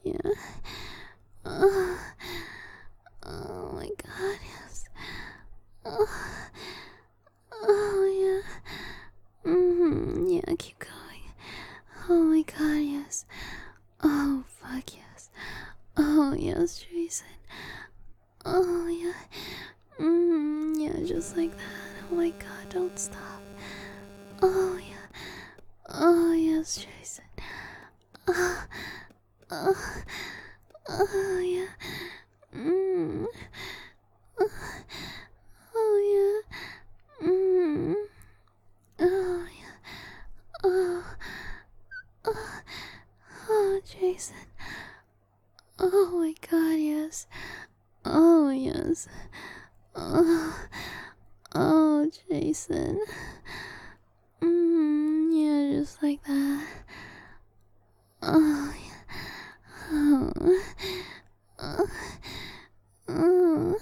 yeah. Oh, oh my god, yes. Oh, oh yeah. Yeah, keep going. Oh my god, yes. Oh, fuck yes. Oh, yes, Jason. Oh, yeah. Yeah, just like that. Oh my god, don't stop. Oh, yeah. Oh, yes, Jason. Oh, oh, oh yeah. Mm. Oh, oh, yeah. Oh, yeah. Oh, oh, oh, Jason. Oh my god, yes. Oh, yes. Oh, oh, Jason. Yeah, just like that. Oh, yeah. Oh, oh, oh.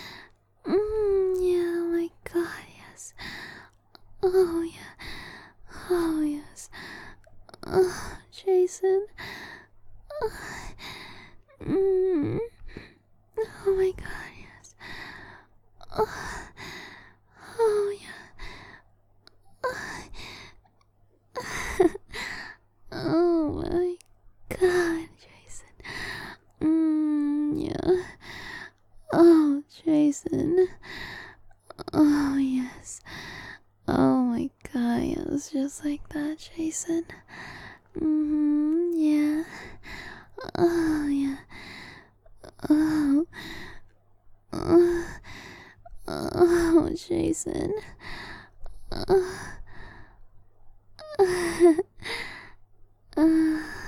Yeah, oh my god, yes. Oh, yeah. Oh, yes. Oh, Jason. Oh, oh my god, yes. Oh, oh yeah. Oh my god, Jason. Yeah. Oh, Jason. Oh, yes. Oh my god, it was just like that, Jason. Yeah. Oh, yeah. Oh, oh, oh, Jason. Oh,